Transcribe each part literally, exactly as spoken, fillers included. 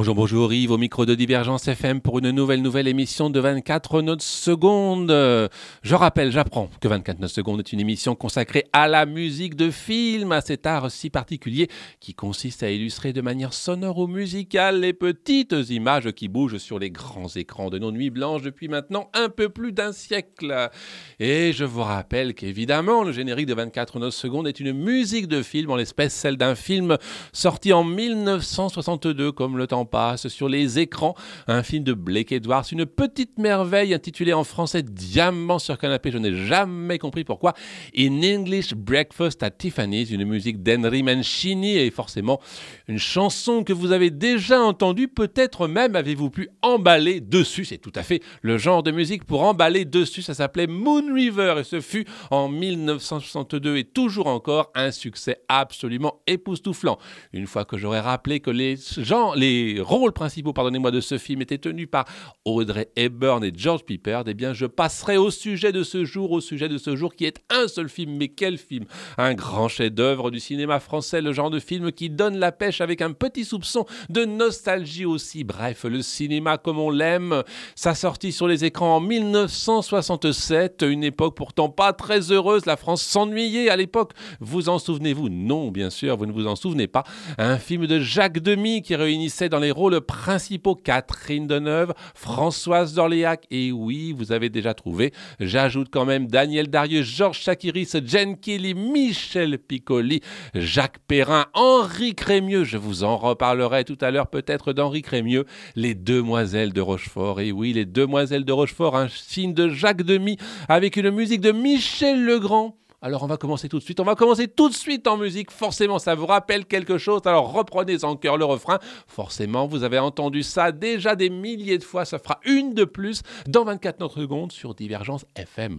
Bonjour, bonjour Yves, au micro de Divergence F M pour une nouvelle, nouvelle émission de vingt-quatre notes secondes. Je rappelle, j'apprends que vingt-quatre notes secondes est une émission consacrée à la musique de film, à cet art si particulier qui consiste à illustrer de manière sonore ou musicale les petites images qui bougent sur les grands écrans de nos nuits blanches depuis maintenant un peu plus d'un siècle. Et je vous rappelle qu'évidemment, le générique de vingt-quatre notes secondes est une musique de film, en l'espèce celle d'un film sorti en mille neuf cent soixante-deux, comme le temps passe, sur les écrans, un film de Blake Edwards, une petite merveille intitulée en français Diamant sur canapé, je n'ai jamais compris pourquoi, In English Breakfast at Tiffany's, une musique d'Henry Mancini et forcément une chanson que vous avez déjà entendue, peut-être même avez-vous pu emballer dessus, c'est tout à fait le genre de musique pour emballer dessus, ça s'appelait Moon River et ce fut en mille neuf cent soixante-deux et toujours encore un succès absolument époustouflant. Une fois que j'aurais rappelé que les gens, les Les rôles principaux, pardonnez-moi, de ce film étaient tenus par Audrey Hepburn et George Pepperd, eh bien, je passerai au sujet de ce jour, au sujet de ce jour qui est un seul film, mais quel film! Un grand chef-d'œuvre du cinéma français, le genre de film qui donne la pêche avec un petit soupçon de nostalgie aussi. Bref, le cinéma comme on l'aime, sa sortie sur les écrans en mille neuf cent soixante-sept, une époque pourtant pas très heureuse, la France s'ennuyait à l'époque. Vous en souvenez-vous? Non, bien sûr, vous ne vous en souvenez pas. Un film de Jacques Demy qui réunissait dans les rôles principaux Catherine Deneuve, Françoise d'Orléac et oui, vous avez déjà trouvé, j'ajoute quand même Daniel Darieux, Georges Chakiris, Jen Kelly, Michel Piccoli, Jacques Perrin, Henri Crémieux, je vous en reparlerai tout à l'heure peut-être d'Henri Crémieux, Les Demoiselles de Rochefort, et oui, Les Demoiselles de Rochefort, un film de Jacques Demy avec une musique de Michel Legrand. Alors on va commencer tout de suite, on va commencer tout de suite en musique, forcément ça vous rappelle quelque chose, alors reprenez en cœur le refrain, forcément vous avez entendu ça déjà des milliers de fois, ça fera une de plus dans vingt-quatre notes secondes sur Divergence F M.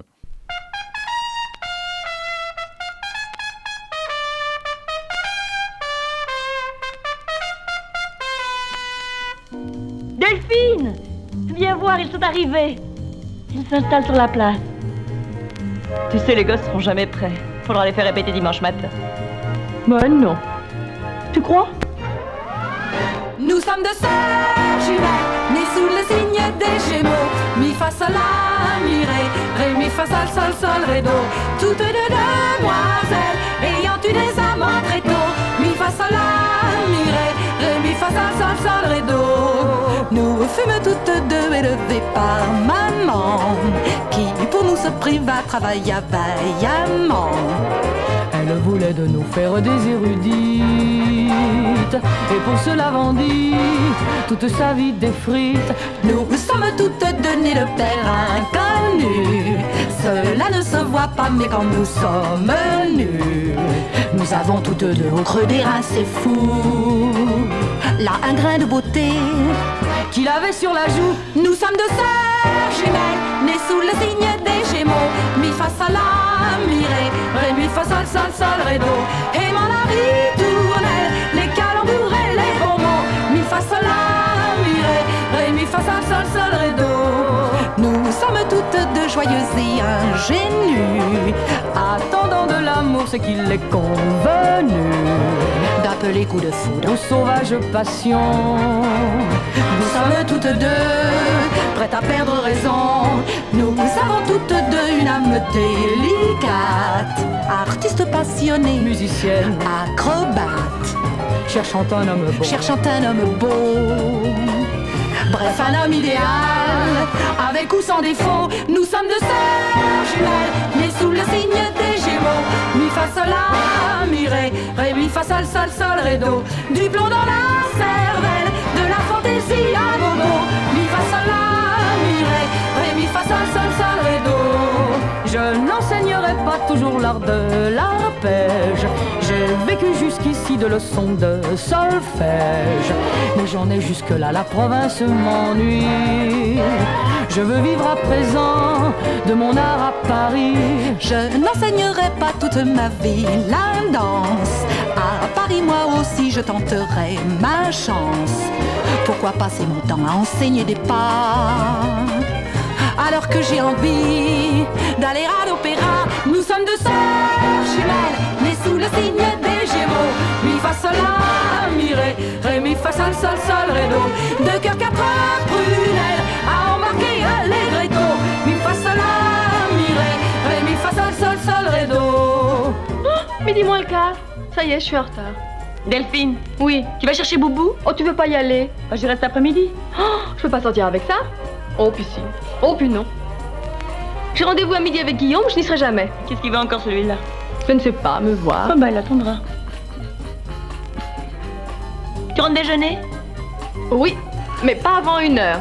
Delphine, viens voir, ils sont arrivés. Ils s'installent sur la place. Tu sais, les gosses seront jamais prêts. Faudra les faire répéter dimanche matin. Ben non. Tu crois? Nous sommes deux sœurs jumelles, nées sous le signe des Gémeaux. Mi fa sol la mi ré, ré mi fa sol sol sol ré do. Toutes deux demoiselles, ayant eu des amants très tôt. Mi fa sol la mi ré, ré mi fa sol sol sol ré do. Nous fûmes toutes deux élevées par maman, qui pour nous se priva travailla vaillamment. Elle voulait de nous faire des érudites, et pour cela vendit toute sa vie des frites. Nous sommes toutes deux nées de père inconnu, cela ne se voit pas, mais quand nous sommes nus, nous avons toutes deux au creux des reins, c'est fou. Là un grain de beauté qu'il avait sur la joue. Nous sommes deux sœurs jumelles, nées sous le signe des Gémeaux. Mi fa sol la mi ré, ré mi fa sol sol sol ré do. Aimant la ritournelle, les calembours et les bons mots. Mi fa sol la mi ré, ré mi fa sol sol sol ré do. Nous sommes toutes deux joyeuses et ingénues, attendant de l'amour ce qu'il est convenu d'appeler coup de foudre aux sauvages passions. Nous sommes toutes deux prêtes à perdre raison. Nous avons toutes deux une âme délicate, artistes passionnés, musiciennes, acrobates, cherchant un homme beau, cherchant un homme beau. Bref, un homme idéal, avec ou sans défaut. Nous sommes deux sœurs jumelles, nées sous le signe des Gémeaux. Mi fa sol la mi ré, ré mi fa sol sol sol ré do. Du plomb dans la cervelle, de la fantaisie à gogo. Mi fa sol la mi ré, ré mi fa sol sol sol ré do. Je n'enseignerai pas toujours l'art de l'arpège, j'ai vécu jusqu'ici de leçons de solfège, mais j'en ai jusque-là, la province m'ennuie. Je veux vivre à présent de mon art à Paris. Je n'enseignerai pas toute ma vie la danse, à Paris moi aussi je tenterai ma chance. Pourquoi passer mon temps à enseigner des pas, alors que j'ai envie d'aller à l'opéra. Nous sommes deux sœurs jumelles, nées sous le signe des Gémeaux. Mi fa sol la mi ré, ré mi fa sol sol, sol, sol, ré, do. Deux cœurs, quatre prunelles à embarquer allegretto. Mi, fa, sol, la, mi, ré, ré, mi, fa, sol, sol, sol, ré, do. Oh, midi moins le quart. Ça y est, je suis en retard. Delphine. Oui. Tu vas chercher Boubou? Oh, tu veux pas y aller? Bah, j'y reste après-midi. Oh, je peux pas sortir avec ça? Oh, puis si. Oh, puis non. J'ai rendez-vous à midi avec Guillaume, je n'y serai jamais. Qu'est-ce qu'il veut encore celui-là? Je ne sais pas, me voir. Oh, bah, il attendra. Tu rentres déjeuner? Oui, mais pas avant une heure.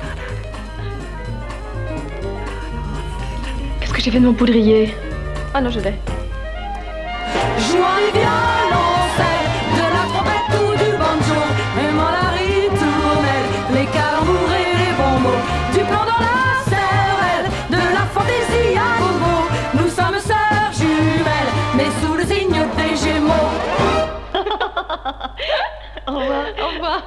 Qu'est-ce que j'ai fait de mon poudrier? Ah non, je l'ai. Jouant du violoncelle, de la trompette ou du banjo, aimant la ritournelle, les calembours et les bons mots, du plomb dans la cervelle, de la fantaisie à gogo. Nous sommes sœurs jumelles, mais sous le signe des Gémeaux. Au revoir. Au revoir.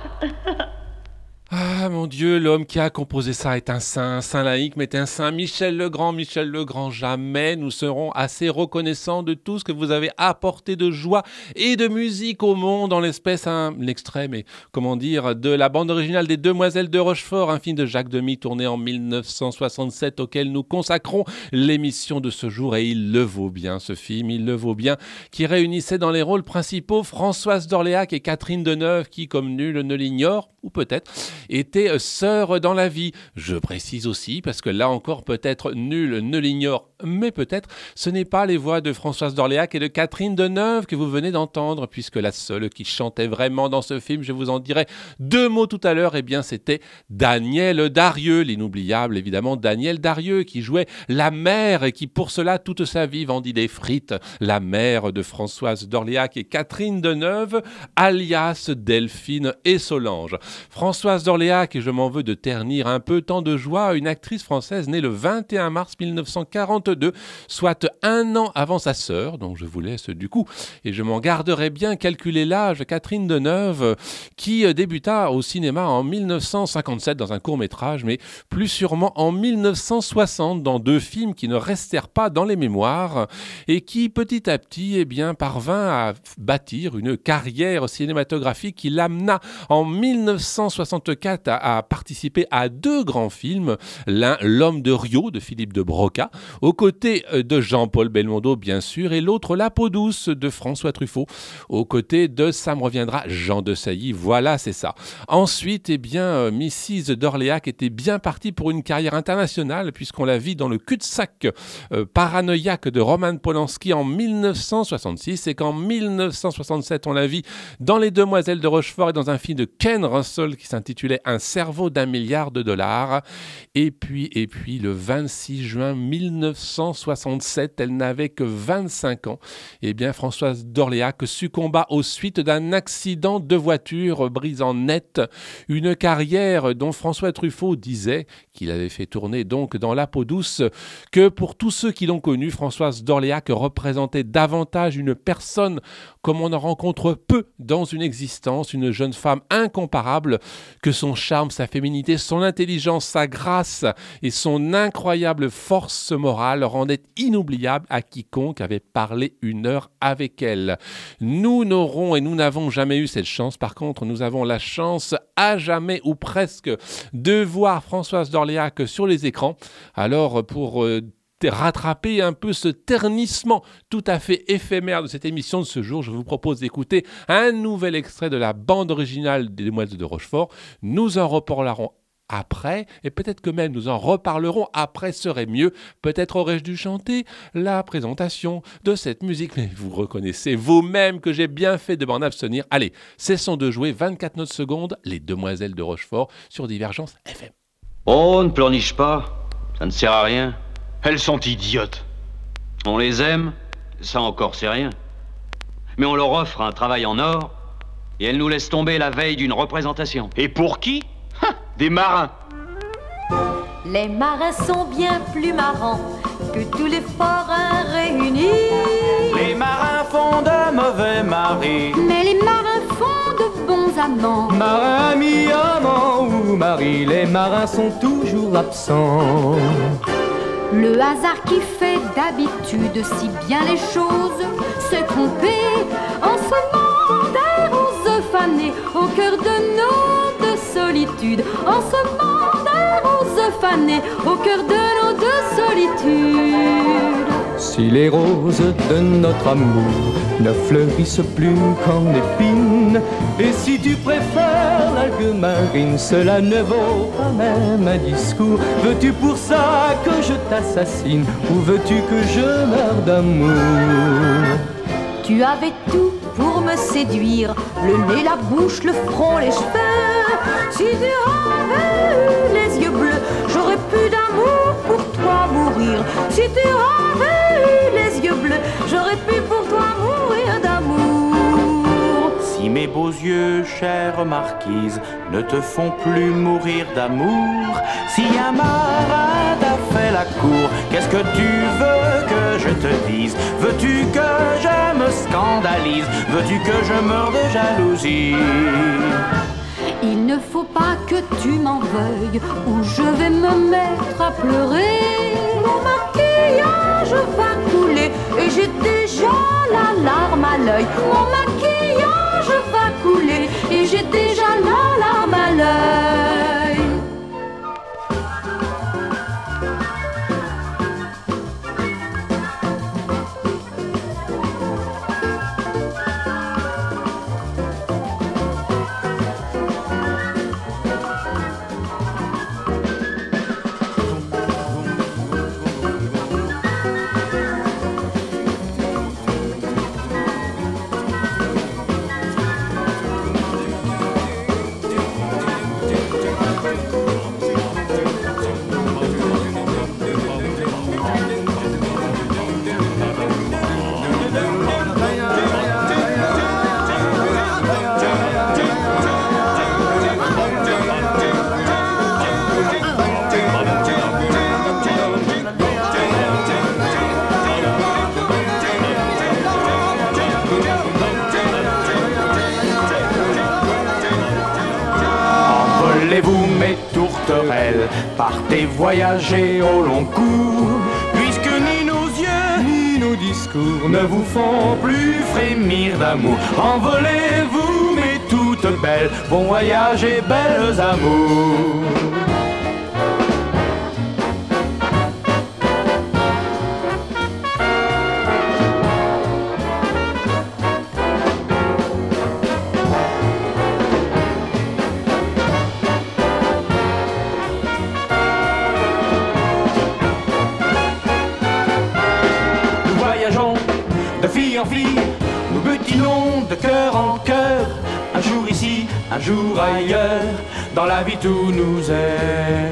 Ah mon Dieu, l'homme qui a composé ça est un saint, un saint laïque, mais un saint. Michel Legrand, Michel Legrand, jamais nous serons assez reconnaissants de tout ce que vous avez apporté de joie et de musique au monde. En l'espèce, un extrait, mais comment dire, de la bande originale des Demoiselles de Rochefort, un film de Jacques Demy tourné en mille neuf cent soixante-sept auquel nous consacrons l'émission de ce jour. Et il le vaut bien, ce film, il le vaut bien, qui réunissait dans les rôles principaux Françoise d'Orléac et Catherine Deneuve, qui, comme nul ne l'ignore, ou peut-être, étaient sœurs dans la vie. Je précise aussi, parce que là encore, peut-être nul ne l'ignore, mais peut-être, ce n'est pas les voix de Françoise d'Orléac et de Catherine Deneuve que vous venez d'entendre, puisque la seule qui chantait vraiment dans ce film, je vous en dirai deux mots tout à l'heure, eh bien c'était Danielle Darieux, l'inoubliable évidemment Danielle Darieux, qui jouait la mère et qui pour cela toute sa vie vendit des frites, la mère de Françoise d'Orléac et Catherine Deneuve, alias Delphine et Solange. Françoise d'Orléac, et je m'en veux de ternir un peu tant de joie, une actrice française née le vingt et un mars mille neuf cent quarante-deux, soit un an avant sa sœur, donc je vous laisse du coup, et je m'en garderai bien calculer l'âge, Catherine Deneuve, qui débuta au cinéma en mille neuf cent cinquante-sept dans un court-métrage, mais plus sûrement en mille neuf cent soixante dans deux films qui ne restèrent pas dans les mémoires, et qui petit à petit eh bien, parvint à bâtir une carrière cinématographique qui l'amena en mille neuf cent soixante-quatre à, à participer à deux grands films, l'un L'Homme de Rio de Philippe de Broca, aux côtés de Jean-Paul Belmondo bien sûr, et l'autre La peau douce de François Truffaut, aux côtés de Ça me reviendra, Jean de Sailly, voilà c'est ça. Ensuite, eh bien, missus d'Orléac était bien partie pour une carrière internationale, puisqu'on la vit dans le cul-de-sac euh, paranoïaque de Roman Polanski en mille neuf cent soixante-six, et qu'en mille neuf cent soixante-sept on la vit dans Les Demoiselles de Rochefort et dans un film de Ken Russell qui s'intitulait Un cerveau d'un milliard de dollars. Et puis, et puis le vingt-six juin mille neuf cent soixante-sept, elle n'avait que vingt-cinq ans. Eh bien, Françoise d'Orléac succomba aux suites d'un accident de voiture brisant net une carrière dont François Truffaut disait qu'il avait fait tourner donc dans La peau douce que pour tous ceux qui l'ont connue, Françoise d'Orléac représentait davantage une personne comme on en rencontre peu dans une existence, une jeune femme incomparable, que son charme, sa féminité, son intelligence, sa grâce et son incroyable force morale rendaient inoubliable à quiconque avait parlé une heure avec elle. Nous n'aurons et nous n'avons jamais eu cette chance. Par contre, nous avons la chance à jamais ou presque de voir Françoise d'Orléac sur les écrans. Alors, pour euh, rattraper un peu ce ternissement tout à fait éphémère de cette émission de ce jour, je vous propose d'écouter un nouvel extrait de la bande originale des Demoiselles de Rochefort. Nous en reparlerons après, et peut-être que même nous en reparlerons après serait mieux. Peut-être aurais-je dû chanter la présentation de cette musique, mais vous reconnaissez vous-même que j'ai bien fait de m'en abstenir. Allez, cessons de jouer, vingt-quatre notes secondes, Les Demoiselles de Rochefort sur Divergence F M. Oh, ne pleurniche pas, ça ne sert à rien. Elles sont idiotes. On les aime, ça encore c'est rien. Mais on leur offre un travail en or, et elles nous laissent tomber la veille d'une représentation. Et pour qui ? Des marins. Les marins sont bien plus marrants que tous les forains réunis. Les marins font de mauvais maris. Mais les marins font de bons amants. Marin, ami, amant ou mari, les marins sont toujours absents. Le hasard qui fait d'habitude si bien les choses se tromper en semant des roses fanées au cœur de nos deux solitudes, en semant des roses fanées au cœur de nos deux solitudes. Si les roses de notre amour ne fleurissent plus qu'en épines, et si tu préfères l'algue marine, cela ne vaut pas même un discours. Veux-tu pour ça que je t'assassine, ou veux-tu que je meure d'amour? Tu avais tout pour me séduire, le nez, la bouche, le front, les cheveux. Si tu avais eu les yeux bleus, j'aurais pu d'amour pour toi mourir. Si tu avais eu les yeux bleus, j'aurais pu pour toi mourir d'amour. Si mes beaux yeux, chère marquise, ne te font plus mourir d'amour, si un marin t'a fait la cour, qu'est-ce que tu veux que je te dise? Veux-tu que je me scandalise? Veux-tu que je meure de jalousie? Il ne faut pas que tu m'en veuilles, ou je vais me mettre à pleurer. Mon maquillage va couler, et j'ai déjà la larme à l'œil. Mon maquillage va couler, et j'ai déjà la larme à l'œil. Envolez-vous mes tourterelles, partez voyager au long cours, puisque ni nos yeux, Ni nos discours ne vous font plus frémir d'amour. Envolez-vous mes toutes belles, bon voyage et belles amours. De fille en fille, nous butinons de cœur en cœur. Un jour ici, un jour ailleurs, dans la vie tout nous est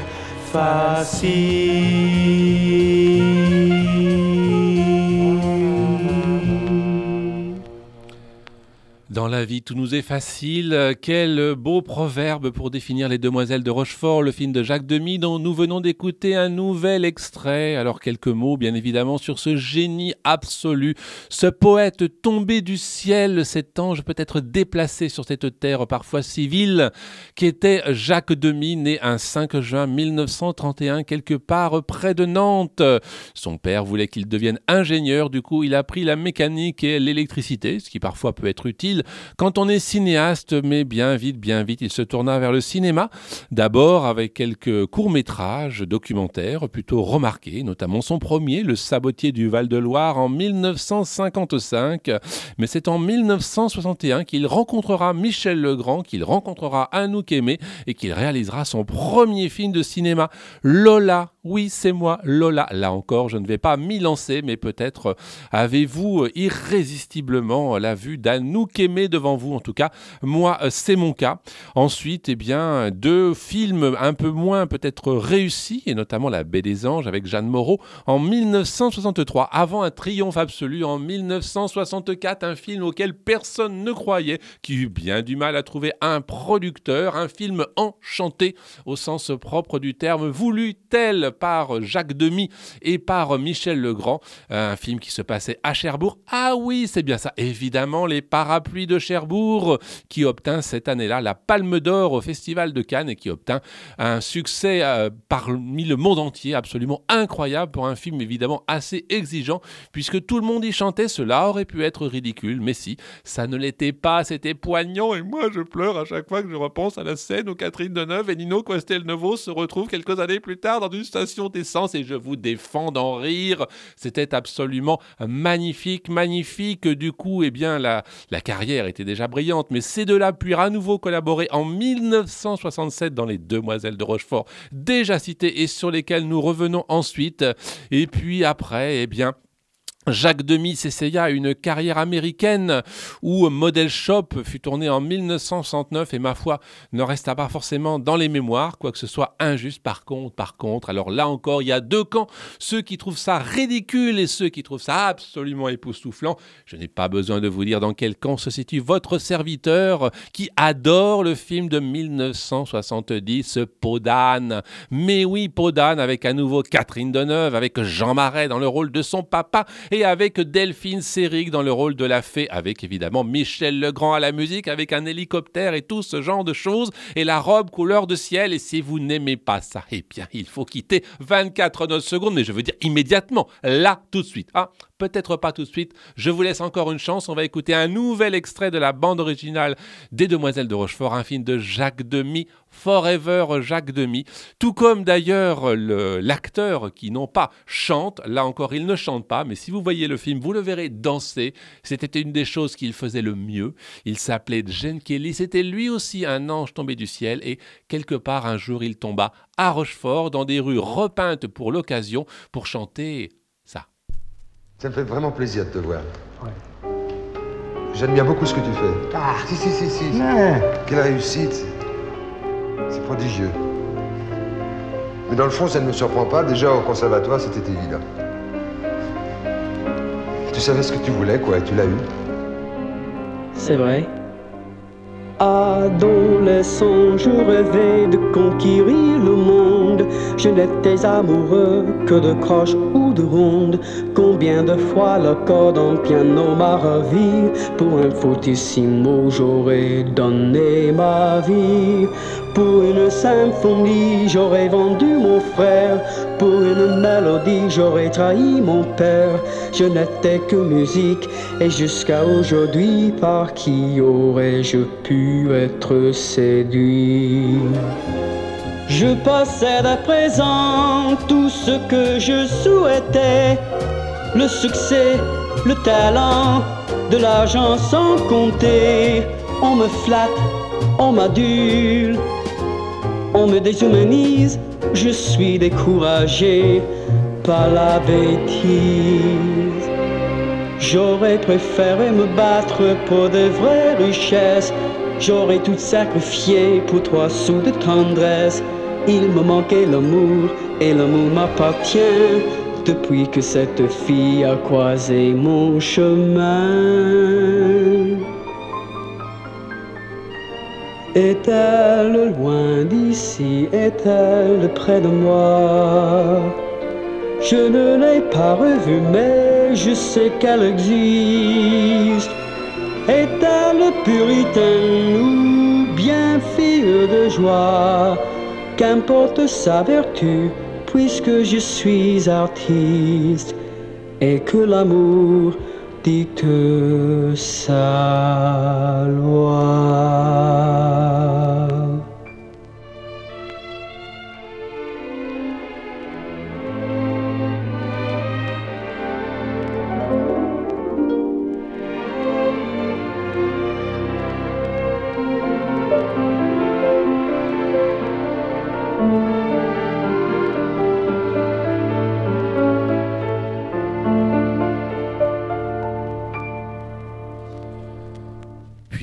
facile. Dans la vie, tout nous est facile. Quel beau proverbe pour définir Les Demoiselles de Rochefort, le film de Jacques Demy dont nous venons d'écouter un nouvel extrait. Alors quelques mots bien évidemment sur ce génie absolu, ce poète tombé du ciel, cet ange peut-être déplacé sur cette terre parfois civile, qui était Jacques Demy, né un cinq juin mille neuf cent trente et un quelque part près de Nantes. Son père voulait qu'il devienne ingénieur, du coup il a appris la mécanique et l'électricité, ce qui parfois peut être utile quand on est cinéaste, mais bien vite, bien vite, il se tourna vers le cinéma, d'abord avec quelques courts-métrages documentaires plutôt remarqués, notamment son premier, Le Sabotier du Val-de-Loire, en mille neuf cent cinquante-cinq. Mais c'est en mille neuf cent soixante et un qu'il rencontrera Michel Legrand, qu'il rencontrera Anouk Aimée et qu'il réalisera son premier film de cinéma, Lola. Oui, c'est moi, Lola. Là encore, je ne vais pas m'y lancer, mais peut-être avez-vous irrésistiblement la vue d'Anouk Aimée devant vous. En tout cas, moi, c'est mon cas. Ensuite, eh bien, deux films un peu moins peut-être réussis, et notamment La Baie des Anges avec Jeanne Moreau en mille neuf cent soixante-trois, avant un triomphe absolu en mille neuf cent soixante-quatre, un film auquel personne ne croyait, qui eut bien du mal à trouver un producteur, un film enchanté au sens propre du terme, voulu tel par Jacques Demy et par Michel Legrand, un film qui se passait à Cherbourg. Ah oui, c'est bien ça, évidemment, les Parapluies de Cherbourg, qui obtint cette année-là la Palme d'Or au Festival de Cannes et qui obtint un succès euh, parmi le monde entier, absolument incroyable pour un film évidemment assez exigeant, puisque tout le monde y chantait. Cela aurait pu être ridicule, mais si, ça ne l'était pas, c'était poignant, et moi je pleure à chaque fois que je repense à la scène où Catherine Deneuve et Nino Castelnuovo se retrouvent quelques années plus tard dans une station d'essence, et je vous défends d'en rire. C'était absolument magnifique, magnifique. Du coup, eh bien, la, la carrière était déjà brillante, mais ces deux-là purent à nouveau collaborer en mille neuf cent soixante-sept dans Les Demoiselles de Rochefort, déjà citées et sur lesquelles nous revenons ensuite. Et puis après, eh bien, Jacques Demy s'essaya à une carrière américaine où Model Shop fut tourné en mille neuf cent soixante-neuf et ma foi ne resta pas forcément dans les mémoires, quoique ce soit injuste par contre, par contre. Alors là encore, il y a deux camps, ceux qui trouvent ça ridicule et ceux qui trouvent ça absolument époustouflant. Je n'ai pas besoin de vous dire dans quel camp se situe votre serviteur qui adore le film de mille neuf cent soixante-dix, Peau d'âne. Mais oui, Peau d'âne avec à nouveau Catherine Deneuve, avec Jean Marais dans le rôle de son papa et avec Delphine Seyrig dans le rôle de la fée, avec évidemment Michel Legrand à la musique, avec un hélicoptère et tout ce genre de choses, et la robe couleur de ciel. Et si vous n'aimez pas ça, eh bien, il faut quitter vingt-quatre notes secondes, mais je veux dire immédiatement, là, tout de suite. Ah, peut-être pas tout de suite, je vous laisse encore une chance, on va écouter un nouvel extrait de la bande originale des Demoiselles de Rochefort, un film de Jacques Demy, Forever Jacques Demy, tout comme d'ailleurs le, l'acteur qui non pas chante, là encore il ne chante pas, mais si vous voyez le film, vous le verrez danser. C'était une des choses qu'il faisait le mieux. Il s'appelait Gene Kelly, c'était lui aussi un ange tombé du ciel, et quelque part un jour il tomba à Rochefort dans des rues repeintes pour l'occasion pour chanter ça. Ça me fait vraiment plaisir de te voir. Ouais. J'admire beaucoup ce que tu fais. Ah, si, si, si, si. Ouais. Quelle réussite. C'est prodigieux. Mais dans le fond, ça ne me surprend pas. Déjà, au conservatoire, c'était évident. Tu savais ce que tu voulais, quoi, et tu l'as eu. C'est vrai. Adolescent, je rêvais de conquérir le monde. Je n'étais amoureux que de croches ou de rondes. Combien de fois le corde en piano m'a ravi. Pour un fortissimo, j'aurais donné ma vie. Pour une symphonie, j'aurais vendu mon frère. Pour une mélodie, j'aurais trahi mon père. Je n'étais que musique, et jusqu'à aujourd'hui, par qui aurais-je pu être séduit? Je possède à présent tout ce que je souhaitais. Le succès, le talent, de l'argent sans compter. On me flatte, on m'adule, on me déshumanise. Je suis découragé par la bêtise. J'aurais préféré me battre pour de vraies richesses. J'aurais tout sacrifié pour trois sous de tendresse. Il me manquait l'amour et l'amour m'appartient depuis que cette fille a croisé mon chemin. Est-elle loin d'ici? Est-elle près de moi? Je ne l'ai pas revue, mais je sais qu'elle existe. Est-elle puritaine ou bien fille de joie? Qu'importe sa vertu, puisque je suis artiste et que l'amour dicte sa loi.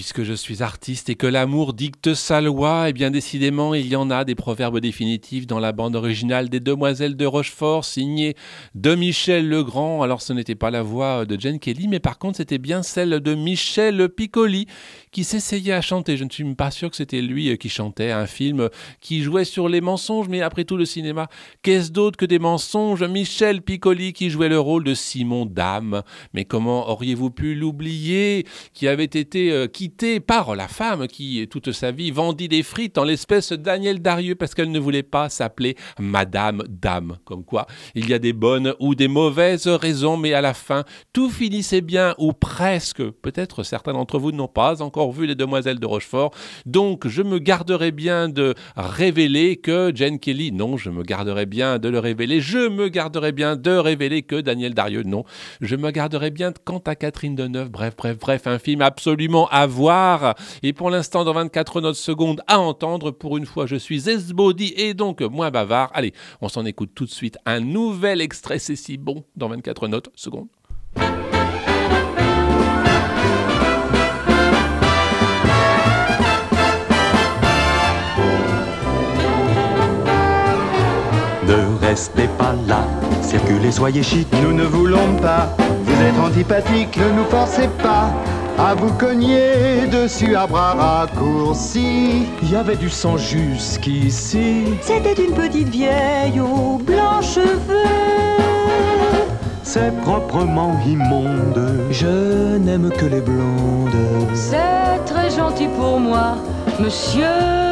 puisque je suis artiste et que l'amour dicte sa loi, et bien décidément, il y en a des proverbes définitifs dans la bande originale des Demoiselles de Rochefort, signée de Michel Legrand. Alors, ce n'était pas la voix de Gene Kelly, mais par contre, c'était bien celle de Michel Piccoli, qui s'essayait à chanter. Je ne suis pas sûr que c'était lui qui chantait un film qui jouait sur les mensonges, mais après tout, le cinéma, qu'est-ce d'autre que des mensonges? Michel Piccoli qui jouait le rôle de Simon Dame. Mais comment auriez-vous pu l'oublier, qui avait été euh, quitté par la femme qui, toute sa vie, vendit des frites en l'espèce Danielle Darieux parce qu'elle ne voulait pas s'appeler Madame Dame. Comme quoi, il y a des bonnes ou des mauvaises raisons, mais à la fin, tout finissait bien, ou presque. Peut-être certains d'entre vous n'ont pas encore vu les Demoiselles de Rochefort, donc je me garderai bien de révéler que Gene Kelly, non, je me garderai bien de le révéler, je me garderai bien de révéler que Danielle Darieux, non, je me garderai bien quant à Catherine Deneuve, bref, bref, bref, un film absolument à voir, et pour l'instant, dans vingt-quatre notes secondes à entendre, pour une fois, je suis esbaudi et donc moins bavard. Allez, on s'en écoute tout de suite un nouvel extrait, c'est si bon, dans vingt-quatre notes secondes. Ne restez pas là, circulez, soyez chic, nous ne voulons pas. Vous êtes antipathique, ne nous forcez pas à vous cogner dessus à bras raccourcis. Il y avait du sang jusqu'ici. C'était une petite vieille aux blancs cheveux. C'est proprement immonde. Je n'aime que les blondes. C'est très gentil pour moi, monsieur.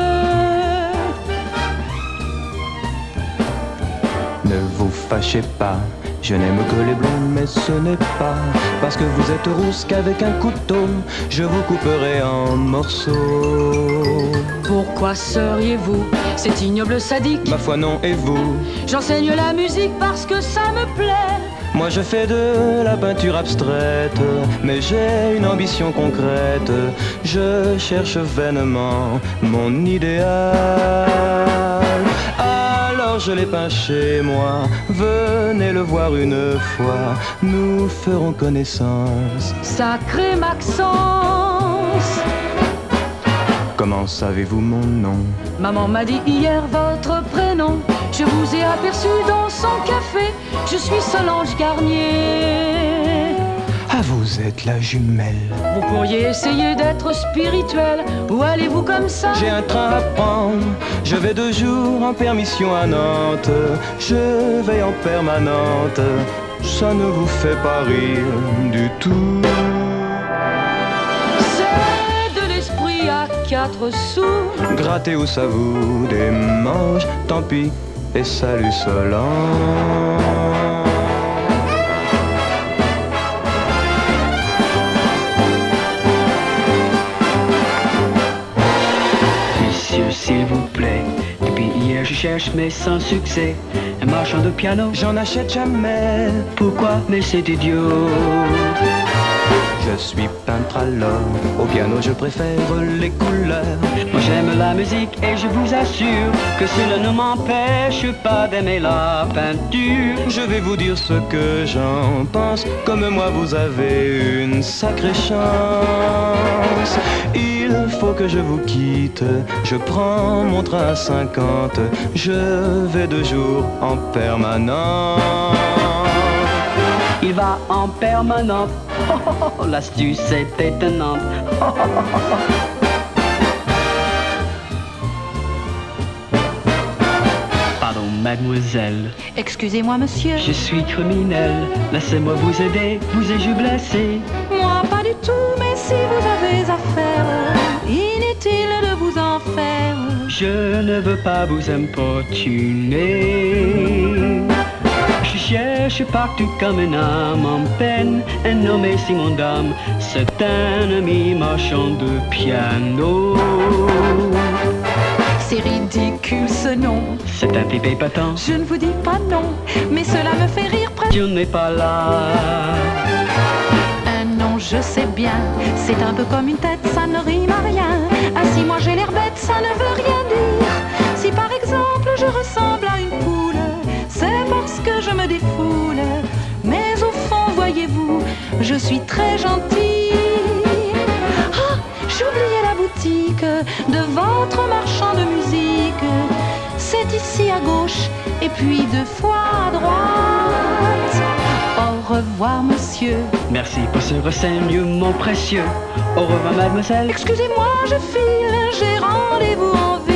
Ne vous fâchez pas, je n'aime que les blondes, mais ce n'est pas parce que vous êtes rousse qu'avec un couteau, je vous couperai en morceaux. Pourquoi seriez-vous cet ignoble sadique? Ma foi non, et vous? J'enseigne la musique parce que ça me plaît. Moi je fais de la peinture abstraite, mais j'ai une ambition concrète. Je cherche vainement mon idéal. Je l'ai peint chez moi, venez le voir une fois, nous ferons connaissance. Sacré Maxence! Comment savez-vous mon nom? Maman m'a dit hier votre prénom. Je vous ai aperçu dans son café. Je suis Solange Garnier. Ah, vous êtes la jumelle. Vous pourriez essayer d'être spirituel. Où allez-vous comme ça? J'ai un train à prendre. Je vais deux jours en permission à Nantes. Je vais en permanente. Ça ne vous fait pas rire du tout. C'est de l'esprit à quatre sous. Grattez où ça vous démange. Tant pis et salut Solange. S'il vous plaît, depuis hier je cherche mais sans succès un marchand de piano. J'en achète jamais. Pourquoi? Mais c'est idiot. Je suis peintre alors, au piano je préfère les couleurs. Moi j'aime la musique et je vous assure que cela ne m'empêche pas d'aimer la peinture. Je vais vous dire ce que j'en pense, comme moi vous avez une sacrée chance. Il faut que je vous quitte, je prends mon train à cinquante, je vais deux jours en permanent. Il va en permanente. Oh, oh, oh, l'astuce est étonnante. Oh, oh, oh, oh. Pardon, mademoiselle. Excusez-moi, monsieur. Je suis criminel. Laissez-moi vous aider. Vous ai-je blessé? Moi, pas du tout, mais si vous avez affaire, inutile de vous en faire. Je ne veux pas vous importuner. Je cherche partout comme un âme en peine, un nommé Simon Dame, c'est un ami marchand de piano. C'est ridicule ce nom. C'est un type épatant. Je ne vous dis pas non, mais cela me fait rire presque. Dieu n'est pas là. Un nom, je sais bien, c'est un peu comme une tête, ça ne rime à rien. Ah si moi j'ai l'air bête, ça ne veut rien dire. Si par exemple je ressemble à une poule, c'est parce que je me défoule. Mais au fond, voyez-vous, je suis très gentille. Ah, J'oubliais la boutique de votre marchand de musique. C'est ici à gauche et puis deux fois à droite. Au revoir monsieur. Merci pour ce renseignement précieux. Au revoir mademoiselle. Excusez-moi, je file, j'ai rendez-vous en ville.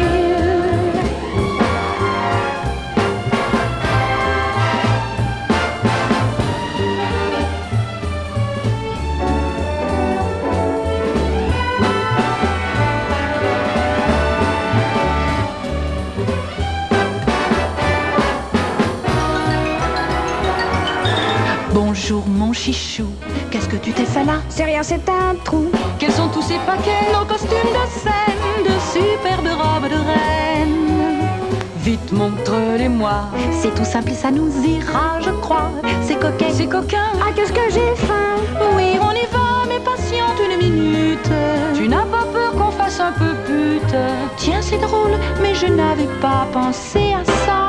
Bonjour mon chichou, qu'est-ce que tu t'es fait là? C'est rien, c'est un trou. Quels sont tous ces paquets, nos costumes de scène, de superbes robes de reine? Vite montre-les-moi. C'est tout simple et ça nous ira, je crois. C'est coquin, c'est coquin. Ah, qu'est-ce que j'ai faim. Oui, on y va, mais patiente une minute. Tu n'as pas peur qu'on fasse un peu pute? Tiens, c'est drôle, mais je n'avais pas pensé à ça.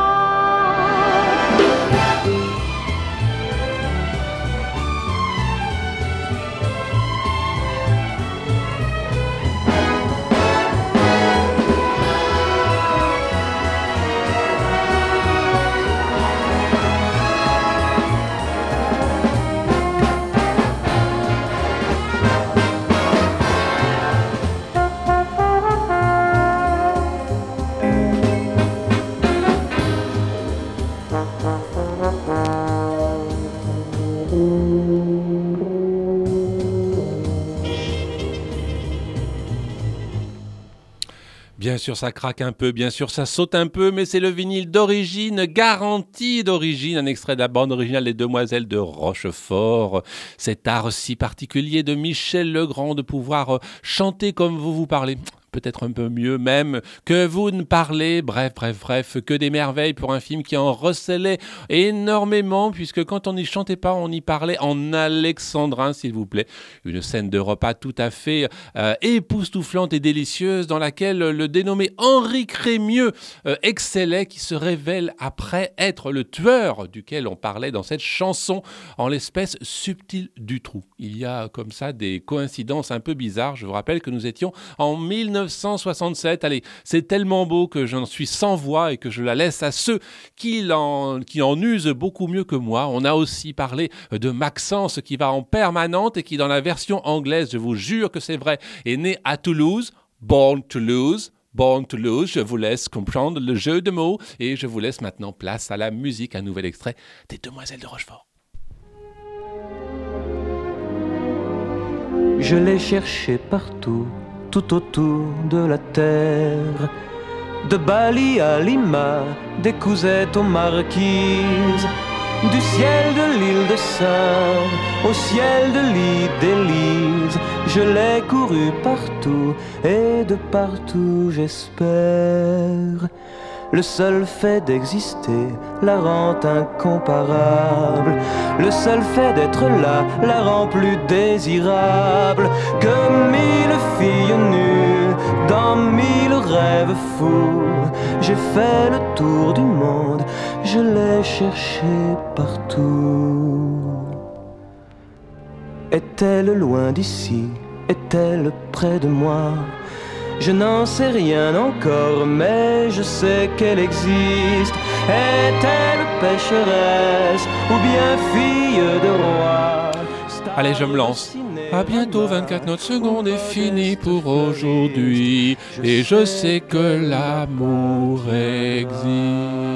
Bien sûr, ça craque un peu, bien sûr, ça saute un peu, mais c'est le vinyle d'origine, garantie d'origine, un extrait de la bande originale des Demoiselles de Rochefort. Cet art si particulier de Michel Legrand de pouvoir chanter comme vous vous parlez. Peut-être un peu mieux même que vous ne parlez, bref, bref, bref, que des merveilles pour un film qui en recelait énormément, puisque quand on n'y chantait pas, on y parlait en alexandrin, s'il vous plaît. Une scène de repas tout à fait euh, époustouflante et délicieuse, dans laquelle le dénommé Henri Crémieux euh, excellait, qui se révèle après être le tueur duquel on parlait dans cette chanson, en l'espèce Subtil Dutroux. Il y a comme ça des coïncidences un peu bizarres. Je vous rappelle que nous étions en mille neuf cent soixante-sept. Allez, c'est tellement beau que j'en suis sans voix et que je la laisse à ceux qui en, qui en usent beaucoup mieux que moi. On a aussi parlé de Maxence qui va en permanente et qui, dans la version anglaise, je vous jure que c'est vrai, est né à Toulouse, born to lose. Born to lose, je vous laisse comprendre le jeu de mots et je vous laisse maintenant place à la musique, un nouvel extrait des Demoiselles de Rochefort. Je l'ai cherché partout, tout autour de la terre, de Bali à Lima, des Cousettes aux Marquises, du ciel de l'île de Sœur au ciel de l'île d'Élise. Je l'ai couru partout et de partout j'espère. Le seul fait d'exister la rend incomparable. Le seul fait d'être là la rend plus désirable que mille filles nues dans mille rêves fous. J'ai fait le tour du monde, je l'ai cherché partout. Est-elle loin d'ici? Est-elle près de moi? Je n'en sais rien encore, mais je sais qu'elle existe. Est-elle pécheresse ou bien fille de roi? Allez, je me lance. À bientôt, vingt-quatre notre seconde est finie pour aujourd'hui. Et je sais que l'amour existe.